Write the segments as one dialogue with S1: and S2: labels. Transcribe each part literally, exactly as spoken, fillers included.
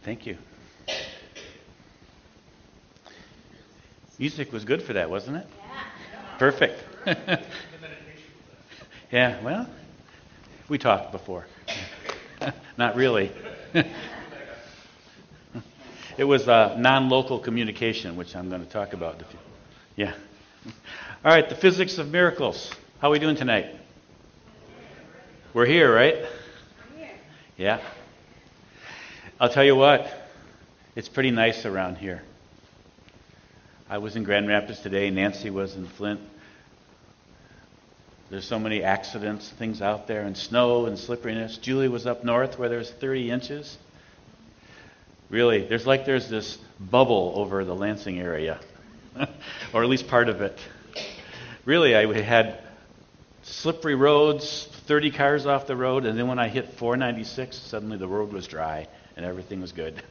S1: Thank you. Music was good for that, wasn't it?
S2: Yeah.
S1: Perfect. Yeah, well, we talked before. Not really. It was uh, non-local communication, which I'm going to talk about. Yeah. All right, the physics of miracles. How are we doing tonight? We're here, right? Yeah. I'll tell you what, it's pretty nice around here. I was in Grand Rapids today. Nancy was in Flint. There's so many accidents, things out there, and snow and slipperiness. Julie was up north where there's thirty inches. Really, there's like there's this bubble over the Lansing area, or at least part of it. Really, I had slippery roads, thirty cars off the road, and then when I hit four ninety-six, suddenly the road was dry and everything was good.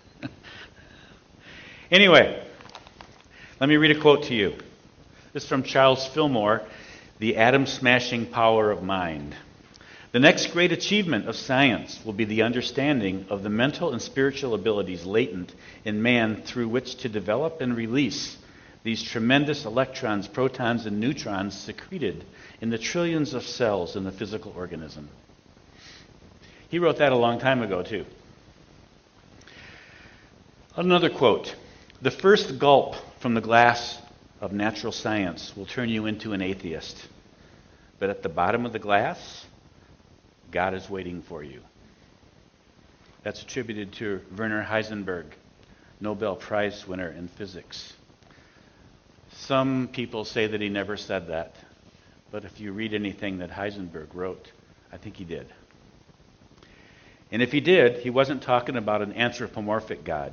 S1: Anyway, let me read a quote to you. This is from Charles Fillmore, The Atom-Smashing Power of Mind. The next great achievement of science will be the understanding of the mental and spiritual abilities latent in man through which to develop and release these tremendous electrons, protons, and neutrons secreted in the trillions of cells in the physical organism. He wrote that a long time ago, too. Another quote. The first gulp from the glass of natural science will turn you into an atheist. But at the bottom of the glass, God is waiting for you. That's attributed to Werner Heisenberg, Nobel Prize winner in physics. Some people say that he never said that. But if you read anything that Heisenberg wrote, I think he did. And if he did, he wasn't talking about an anthropomorphic God,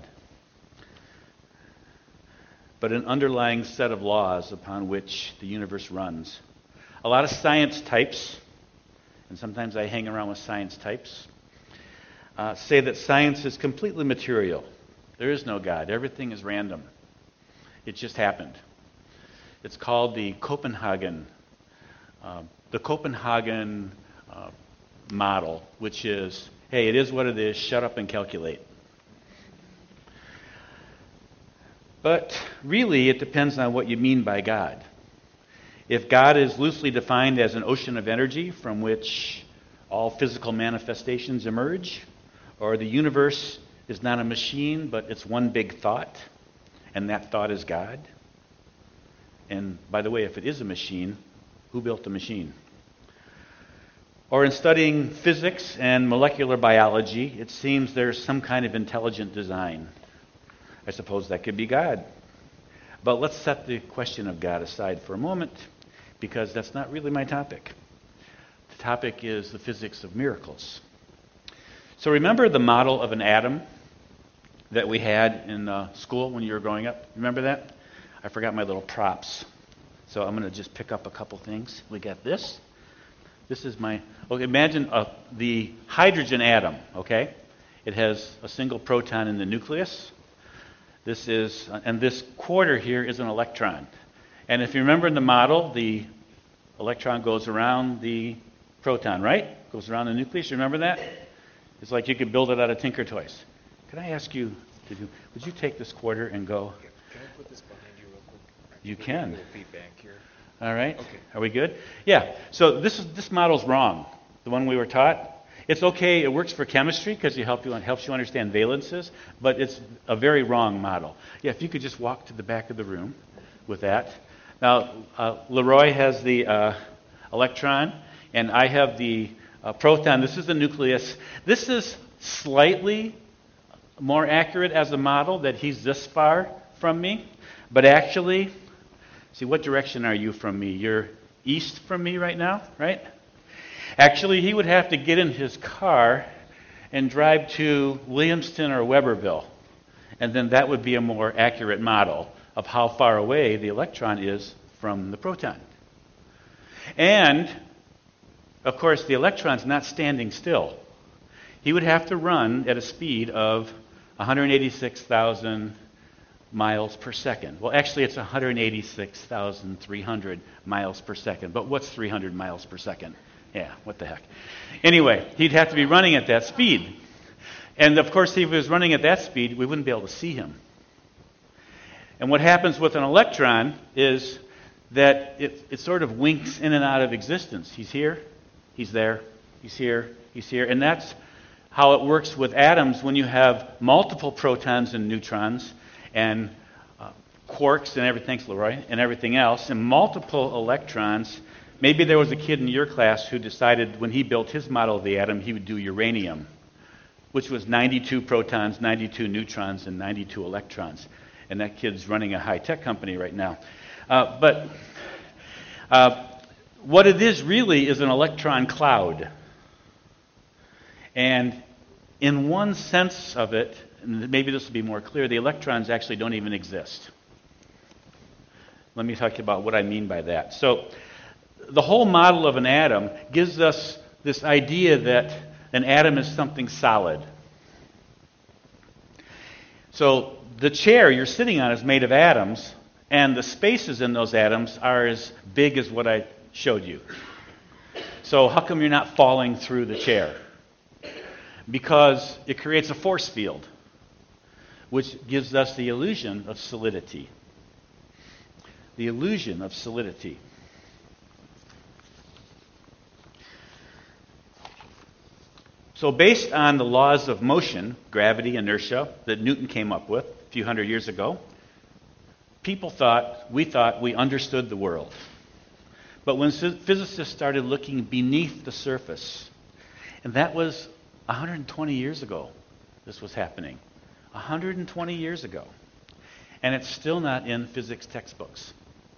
S1: but an underlying set of laws upon which the universe runs. A lot of science types, and sometimes I hang around with science types, uh, say that science is completely material. There is no God. Everything is random. It just happened. It's called the Copenhagen, uh, the Copenhagen uh, model, which is, hey, it is what it is. Shut up and calculate. But really, it depends on what you mean by God. If God is loosely defined as an ocean of energy from which all physical manifestations emerge, or the universe is not a machine, but it's one big thought, and that thought is God. And by the way, if it is a machine, who built the machine? Or in studying physics and molecular biology, it seems there's some kind of intelligent design. I suppose that could be God. But let's set the question of God aside for a moment, because that's not really my topic. The topic is the physics of miracles. So remember the model of an atom that we had in uh, school when you were growing up? Remember that? I forgot my little props. So I'm going to just pick up a couple things. We got this. This is my... Okay, imagine uh, the hydrogen atom, okay? It has a single proton in the nucleus. This is, and this quarter here is an electron. And if you remember in the model, the electron goes around the proton, right? Goes around the nucleus. You remember that? It's like you could build it out of Tinker Toys. Can I ask you to do, would you take this quarter and go?
S3: Can I put this behind you real quick?
S1: You
S3: We're
S1: can.
S3: A little feedback here.
S1: All right.
S3: Okay.
S1: Are we good? Yeah. So this is this model's wrong. The one we were taught. It's okay. It works for chemistry because it help you, helps you understand valences, but it's a very wrong model. Yeah. If you could just walk to the back of the room with that. Now, uh, Leroy has the uh, electron, and I have the uh, proton. This is the nucleus. This is slightly more accurate as a model that he's this far from me, but actually, see, what direction are you from me? You're east from me right now, right? Actually, he would have to get in his car and drive to Williamston or Weberville, and then that would be a more accurate model of how far away the electron is from the proton. And, of course, the electron's not standing still. He would have to run at a speed of one hundred eighty-six thousand miles per second. Well, actually, it's one hundred eighty-six thousand three hundred miles per second. But what's three hundred miles per second? Yeah, what the heck. Anyway, he'd have to be running at that speed. And of course, if he was running at that speed, we wouldn't be able to see him. And what happens with an electron is that it, it sort of winks in and out of existence. He's here, he's there, he's here, he's here. And that's how it works with atoms when you have multiple protons and neutrons and uh, quarks and everything, thanks, Leroy, and everything else, and multiple electrons. Maybe there was a kid in your class who decided when he built his model of the atom, he would do uranium, which was ninety-two protons, ninety-two neutrons, and ninety-two electrons. And that kid's running a high-tech company right now. Uh, but uh, what it is really is an electron cloud. And in one sense of it, and maybe this will be more clear, the electrons actually don't even exist. Let me talk about what I mean by that. So the whole model of an atom gives us this idea that an atom is something solid. So the chair you're sitting on is made of atoms, and the spaces in those atoms are as big as what I showed you. So how come you're not falling through the chair? Because it creates a force field, which gives us the illusion of solidity. The illusion of solidity. So based on the laws of motion, gravity, inertia, that Newton came up with a few hundred years ago, people thought, we thought we understood the world. But when physicists started looking beneath the surface, and that was one hundred twenty years ago, this was happening. one hundred twenty years ago. And it's still not in physics textbooks.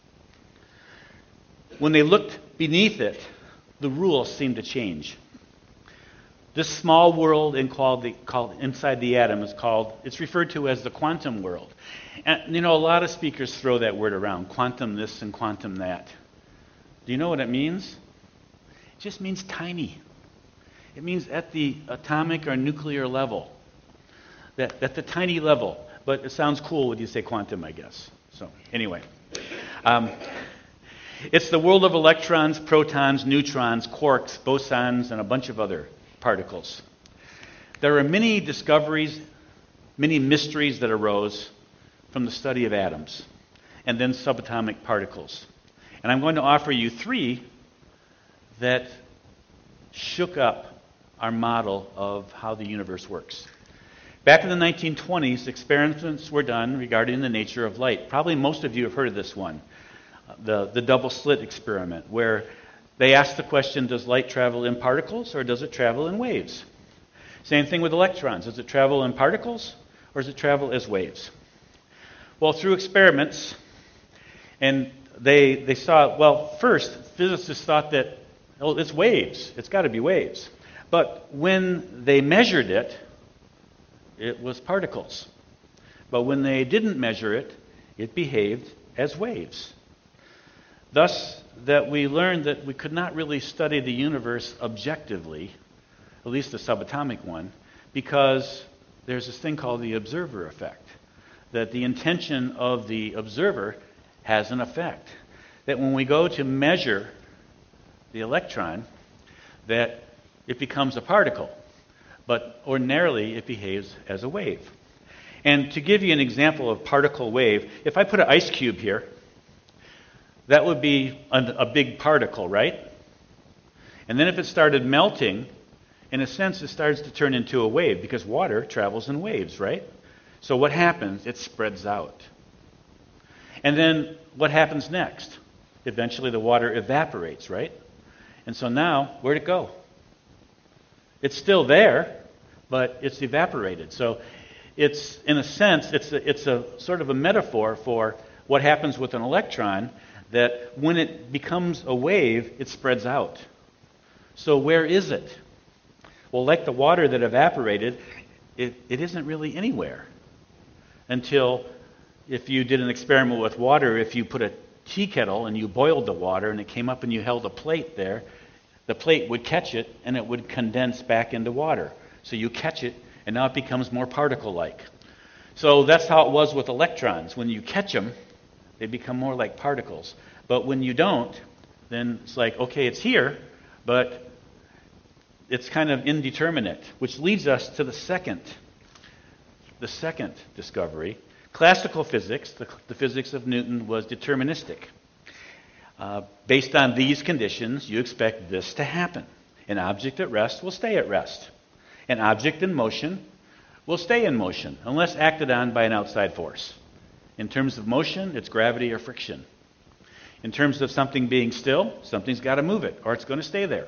S1: When they looked beneath it, the rules seemed to change. This small world in called the, called inside the atom is called, it's referred to as the quantum world. And you know, a lot of speakers throw that word around, quantum this and quantum that. Do you know what it means? It just means tiny. It means at the atomic or nuclear level. That, at the tiny level. But it sounds cool when you say quantum, I guess. So, anyway. Um, it's the world of electrons, protons, neutrons, quarks, bosons, and a bunch of other particles. There are many discoveries, many mysteries that arose from the study of atoms and then subatomic particles. And I'm going to offer you three that shook up our model of how the universe works. Back in the nineteen twenties, experiments were done regarding the nature of light. Probably most of you have heard of this one, the, the double slit experiment, where they asked the question, does light travel in particles or does it travel in waves? Same thing with electrons. Does it travel in particles or does it travel as waves? Well, through experiments, and they they saw, well, first, physicists thought that, oh, it's waves. It's got to be waves. But when they measured it, it was particles. But when they didn't measure it, it behaved as waves. Thus, that we learned that we could not really study the universe objectively, at least the subatomic one, because there's this thing called the observer effect, that the intention of the observer has an effect. That when we go to measure the electron, that it becomes a particle, but ordinarily it behaves as a wave. And to give you an example of particle wave, if I put an ice cube here, that would be a, a big particle, right? And then if it started melting, in a sense it starts to turn into a wave because water travels in waves, right? So what happens? It spreads out. And then what happens next? Eventually the water evaporates, right? And so now, where'd it go? It's still there, but it's evaporated. So it's, in a sense, it's a, it's a sort of a metaphor for what happens with an electron, that when it becomes a wave, it spreads out. So where is it? Well, like the water that evaporated, it, it isn't really anywhere. Until, if you did an experiment with water, if you put a tea kettle and you boiled the water and it came up and you held a plate there, the plate would catch it and it would condense back into water. So you catch it and now it becomes more particle-like. So that's how it was with electrons. When you catch them, they become more like particles. But when you don't, then it's like, okay, it's here, but it's kind of indeterminate, which leads us to the second, the second discovery. Classical physics, the, the physics of Newton, was deterministic. Uh, based on these conditions, you expect this to happen. An object at rest will stay at rest. An object in motion will stay in motion unless acted on by an outside force. In terms of motion, it's gravity or friction. In terms of something being still, something's got to move it or it's going to stay there.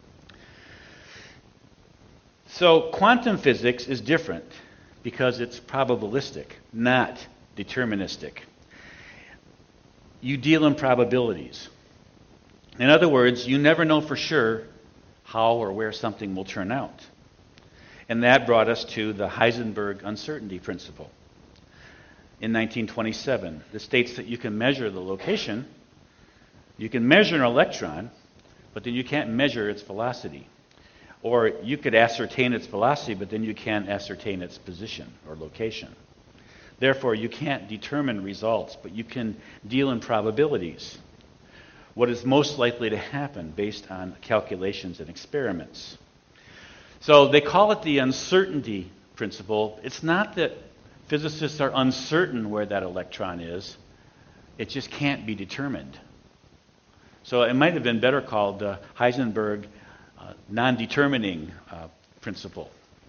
S1: So quantum physics is different because it's probabilistic, not deterministic. You deal in probabilities. In other words, you never know for sure how or where something will turn out. And that brought us to the Heisenberg uncertainty principle. In nineteen twenty-seven, it states that you can measure the location, you can measure an electron, but then you can't measure its velocity. Or you could ascertain its velocity, but then you can't ascertain its position or location. Therefore, you can't determine results, but you can deal in probabilities. What is most likely to happen based on calculations and experiments. So they call it the uncertainty principle. It's not that physicists are uncertain where that electron is. It just can't be determined. So it might have been better called the Heisenberg uh, non-determining uh, principle.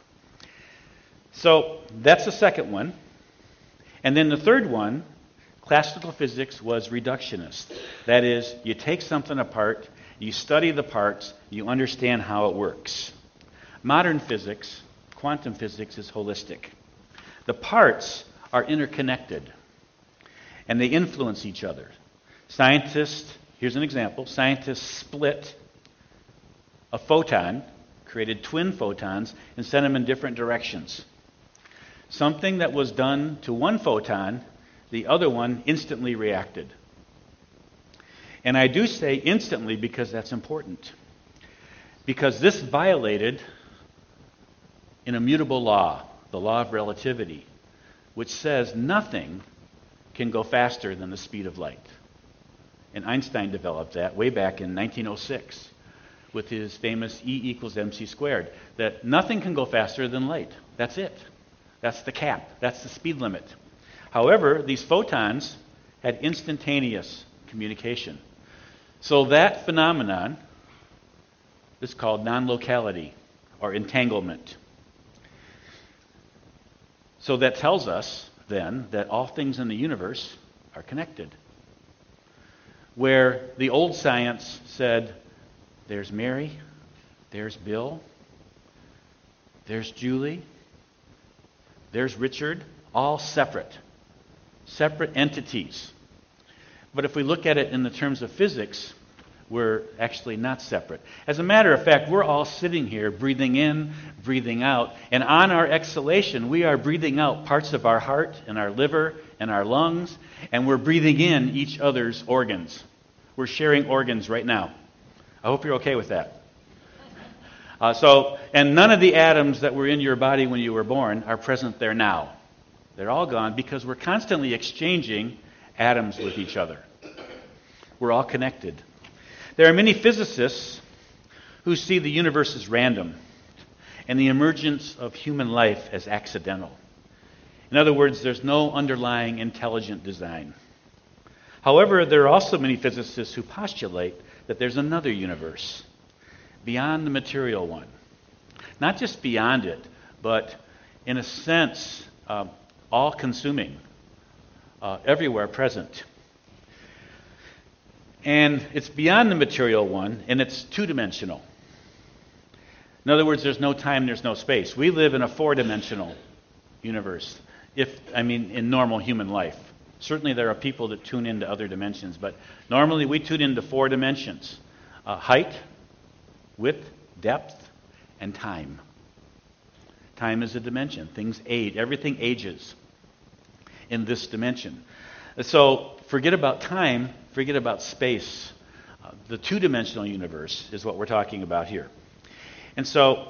S1: So that's the second one. And then the third one, classical physics was reductionist. That is, you take something apart, you study the parts, you understand how it works. Modern physics, quantum physics, is holistic. The parts are interconnected, and they influence each other. Scientists, here's an example, scientists split a photon, created twin photons, and sent them in different directions. Something that was done to one photon, the other one instantly reacted. And I do say instantly because that's important. Because this violated an immutable law, the law of relativity, which says nothing can go faster than the speed of light. And Einstein developed that way back in nineteen oh six with his famous E equals mc squared, that nothing can go faster than light. That's it. That's the cap. That's the speed limit. However, these photons had instantaneous communication. So that phenomenon is called non-locality or entanglement. So that tells us then that all things in the universe are connected. Where the old science said, there's Mary, there's Bill, there's Julie, there's Richard, all separate. Separate entities. But if we look at it in the terms of physics, we're actually not separate. As a matter of fact, we're all sitting here breathing in, breathing out, and on our exhalation, we are breathing out parts of our heart and our liver and our lungs, and we're breathing in each other's organs. We're sharing organs right now. I hope you're okay with that. Uh, so, and none of the atoms that were in your body when you were born are present there now. They're all gone because we're constantly exchanging atoms with each other. We're all connected. There are many physicists who see the universe as random and the emergence of human life as accidental. In other words, there's no underlying intelligent design. However, there are also many physicists who postulate that there's another universe beyond the material one. Not just beyond it, but in a sense, uh, all-consuming, uh, everywhere present. And it's beyond the material one, and it's two-dimensional. In other words, there's no time, there's no space. We live in a four-dimensional universe, if I mean in normal human life. Certainly there are people that tune into other dimensions, but normally we tune into four dimensions. Uh, height, width, depth, and time. Time is a dimension. Things age. Everything ages in this dimension. So forget about time, forget about space. Uh, the two-dimensional universe is what we're talking about here. And so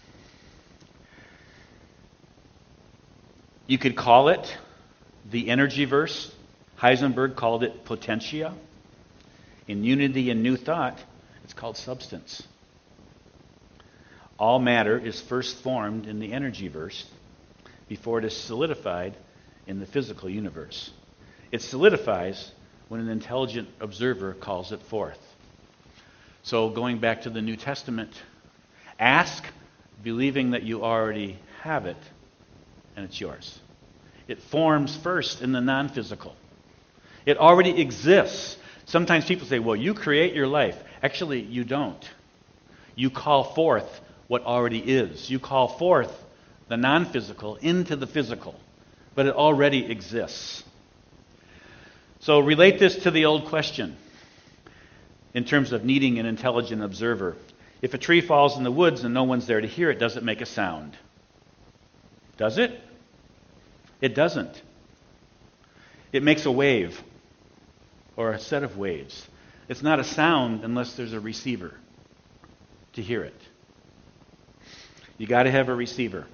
S1: you could call it the energy-verse. Heisenberg called it potentia. In Unity and New Thought, it's called substance. All matter is first formed in the energy verse before it is solidified in the physical universe. It solidifies when an intelligent observer calls it forth. So going back to the New Testament, ask believing that you already have it, and it's yours. It forms first in the non-physical. It already exists. Sometimes people say, well, you create your life. Actually, you don't. You call forth what already is. You call forth the non-physical into the physical, but it already exists. So relate this to the old question in terms of needing an intelligent observer. If a tree falls in the woods and no one's there to hear it, does it make a sound? Does it? It doesn't. It makes a wave or a set of waves. It's not a sound unless there's a receiver to hear it. You got to have a receiver.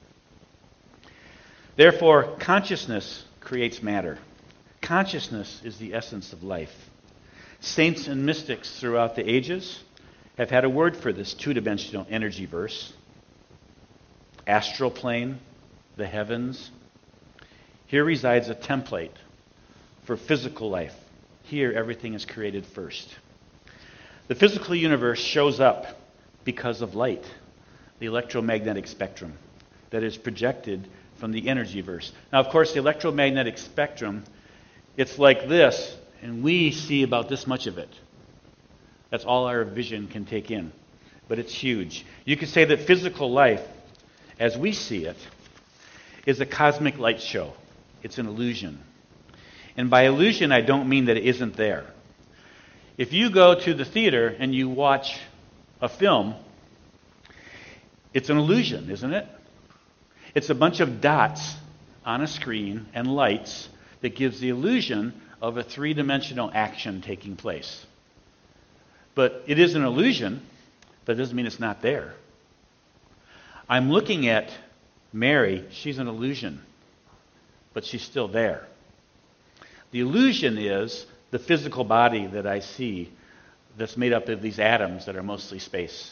S1: Therefore, consciousness creates matter. Consciousness is the essence of life. Saints and mystics throughout the ages have had a word for this two-dimensional energy verse. Astral plane, the heavens. Here resides a template for physical life. Here everything is created first. The physical universe shows up because of light, the electromagnetic spectrum that is projected from the energy verse. Now, of course, the electromagnetic spectrum, it's like this, and we see about this much of it. That's all our vision can take in. But it's huge. You could say that physical life, as we see it, is a cosmic light show. It's an illusion. And by illusion, I don't mean that it isn't there. If you go to the theater and you watch a film, it's an illusion, isn't it? It's a bunch of dots on a screen and lights that gives the illusion of a three-dimensional action taking place. But it is an illusion, but it doesn't mean it's not there. I'm looking at Mary. She's an illusion, but she's still there. The illusion is the physical body that I see that's made up of these atoms that are mostly space.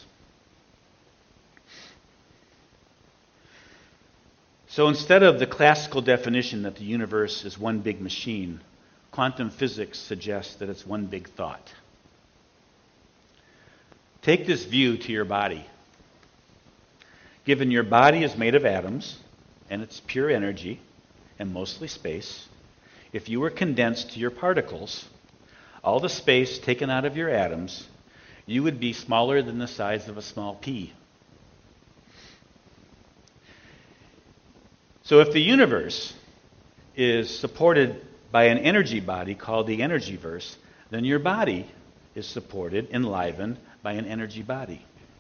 S1: So instead of the classical definition that the universe is one big machine, quantum physics suggests that it's one big thought. Take this view to your body. Given your body is made of atoms, and it's pure energy, and mostly space, if you were condensed to your particles, all the space taken out of your atoms, you would be smaller than the size of a small pea. So if the universe is supported by an energy body called the energy verse, then your body is supported, enlivened by an energy body.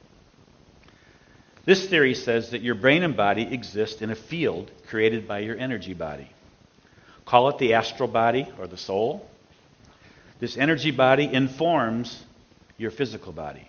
S1: This theory says that your brain and body exist in a field created by your energy body. Call it the astral body or the soul. This energy body informs your physical body.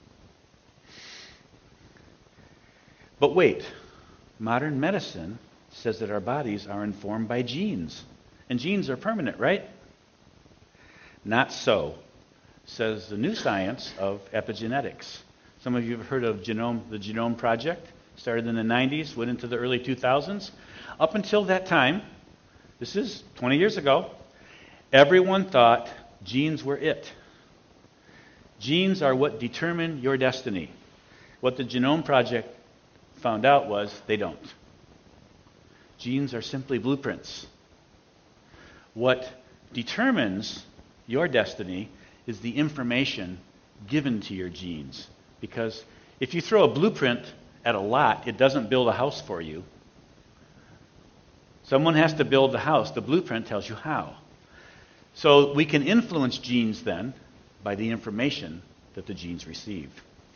S1: But wait, modern medicine says that our bodies are informed by genes. And genes are permanent, right? Not so, says the new science of epigenetics. Some of you have heard of genome, the Genome Project. Started in the nineties, went into the early two thousands. Up until that time, this is twenty years ago, everyone thought genes were it. Genes are what determine your destiny. What the Genome Project found out was they don't. Genes are simply blueprints. What determines your destiny is the information given to your genes. Because if you throw a blueprint at a lot, it doesn't build a house for you. Someone has to build the house. The blueprint tells you how. So we can influence genes then by the information that the genes receive.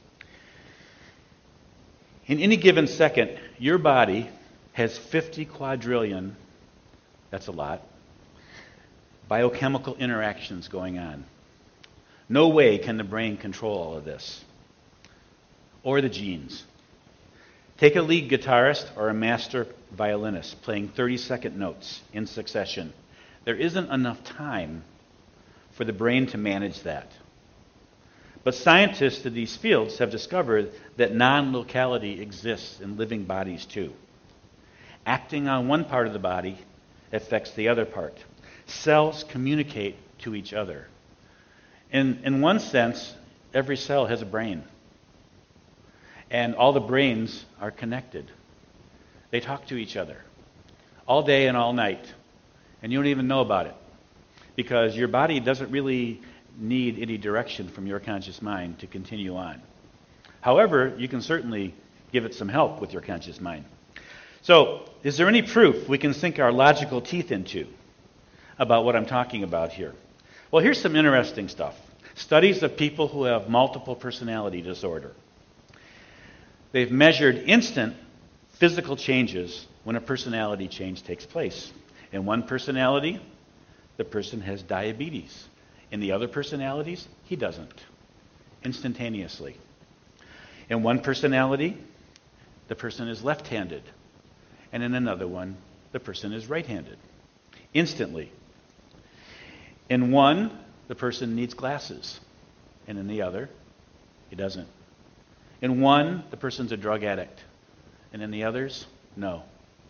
S1: In any given second, your body has fifty quadrillion, that's a lot, biochemical interactions going on. No way can the brain control all of this. Or the genes. Take a lead guitarist or a master violinist playing thirty-second notes in succession. There isn't enough time for the brain to manage that. But scientists in these fields have discovered that non-locality exists in living bodies too. Acting on one part of the body affects the other part. Cells communicate to each other. In, in one sense, every cell has a brain. And all the brains are connected. They talk to each other all day and all night. And you don't even know about it. Because your body doesn't really need any direction from your conscious mind to continue on. However, you can certainly give it some help with your conscious mind. So, is there any proof we can sink our logical teeth into about what I'm talking about here? Well, here's some interesting stuff. Studies of people who have multiple personality disorder. They've measured instant physical changes when a personality change takes place. In one personality, the person has diabetes. In the other personalities, he doesn't. Instantaneously. In one personality, the person is left-handed. And in another one, the person is right-handed. Instantly. In one, the person needs glasses. And in the other, he doesn't. In one, the person's a drug addict. And in the others, no.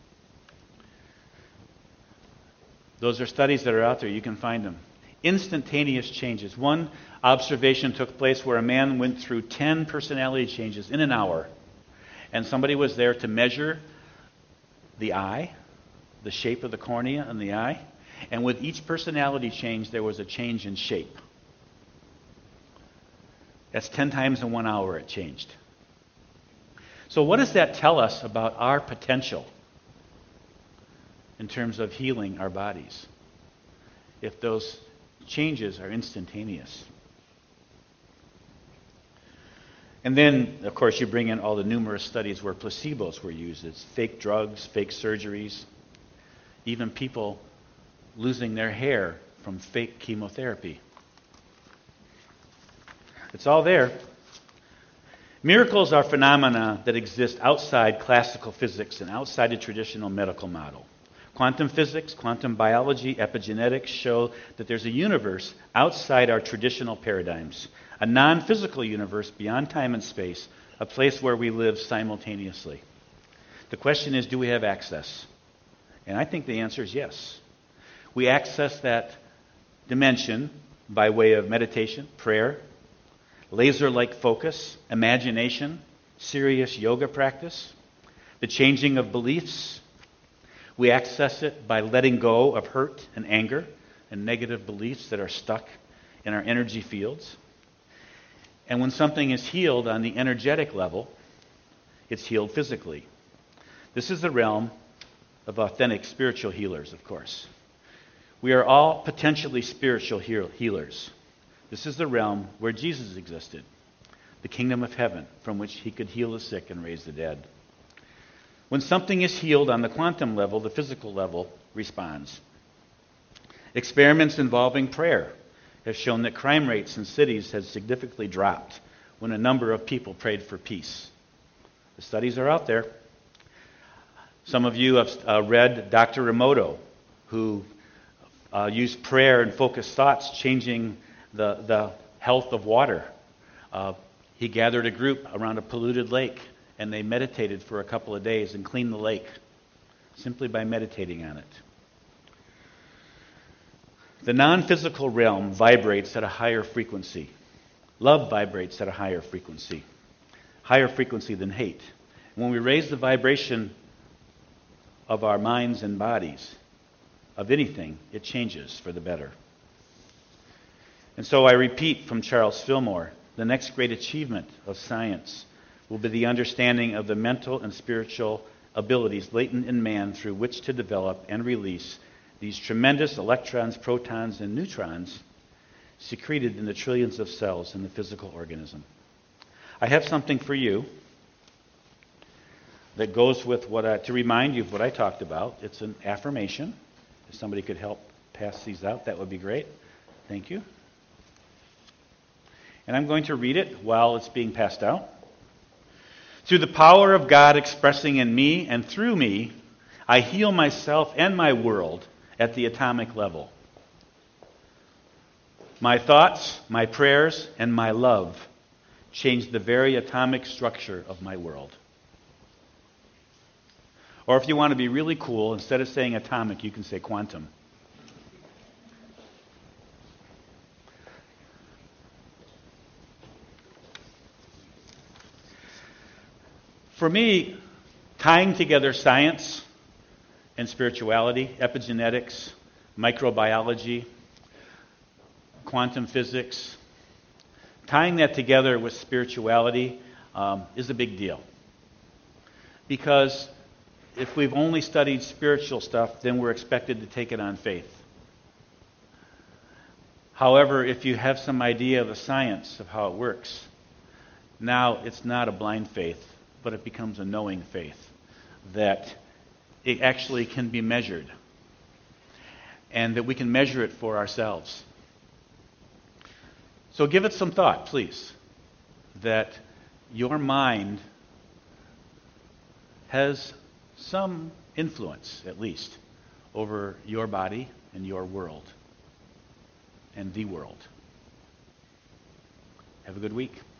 S1: Those are studies that are out there. You can find them. Instantaneous changes. One observation took place where a man went through ten personality changes in an hour. And somebody was there to measure the eye, the shape of the cornea in the eye. And with each personality change, there was a change in shape. That's ten times in one hour it changed. So what does that tell us about our potential in terms of healing our bodies? If those changes are instantaneous. And then, of course, you bring in all the numerous studies where placebos were used. It's fake drugs, fake surgeries, even people losing their hair from fake chemotherapy. It's all there. Miracles are phenomena that exist outside classical physics and outside the traditional medical model. Quantum physics, quantum biology, epigenetics show that there's a universe outside our traditional paradigms, a non-physical universe beyond time and space, a place where we live simultaneously. The question is, do we have access? And I think the answer is yes. We access that dimension by way of meditation, prayer, laser-like focus, imagination, serious yoga practice, the changing of beliefs. We access it by letting go of hurt and anger and negative beliefs that are stuck in our energy fields. And when something is healed on the energetic level, it's healed physically. This is the realm of authentic spiritual healers, of course. We are all potentially spiritual healers. This is the realm where Jesus existed, the kingdom of heaven, from which he could heal the sick and raise the dead. When something is healed on the quantum level, the physical level responds. Experiments involving prayer have shown that crime rates in cities has significantly dropped when a number of people prayed for peace. The studies are out there. Some of you have uh, read Doctor Emoto, who uh, used prayer and focused thoughts changing the, the health of water. Uh, he gathered a group around a polluted lake, and they meditated for a couple of days and cleaned the lake simply by meditating on it. The non-physical realm vibrates at a higher frequency. Love vibrates at a higher frequency. Higher frequency than hate. When we raise the vibration of our minds and bodies, of anything, it changes for the better. And so I repeat from Charles Fillmore, the next great achievement of science will be the understanding of the mental and spiritual abilities latent in man through which to develop and release these tremendous electrons, protons, and neutrons secreted in the trillions of cells in the physical organism. I have something for you that goes with what I, to remind you of what I talked about. It's an affirmation. If somebody could help pass these out, that would be great. Thank you. And I'm going to read it while it's being passed out. Through the power of God expressing in me and through me, I heal myself and my world at the atomic level. My thoughts, my prayers, and my love change the very atomic structure of my world. Or if you want to be really cool, instead of saying atomic, you can say quantum. For me, tying together science and spirituality, epigenetics, microbiology, quantum physics, tying that together with spirituality um, is a big deal. Because if we've only studied spiritual stuff, then we're expected to take it on faith. However, if you have some idea of the science of how it works, now it's not a blind faith, but it becomes a knowing faith that it actually can be measured and that we can measure it for ourselves. So give it some thought, please, that your mind has some influence, at least, over your body and your world and the world. Have a good week.